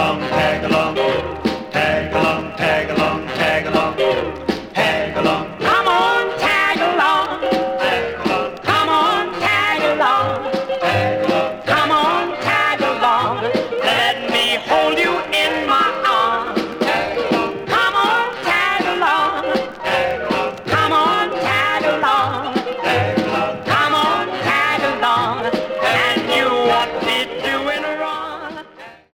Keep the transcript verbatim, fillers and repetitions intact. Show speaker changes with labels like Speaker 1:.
Speaker 1: along, tag along, tag along, tag along, tag along, tag along.
Speaker 2: Come on, tag along.
Speaker 1: Tag along,
Speaker 2: Come on, tag along.
Speaker 1: tag along.
Speaker 2: Come on, tag along. Let me hold you in my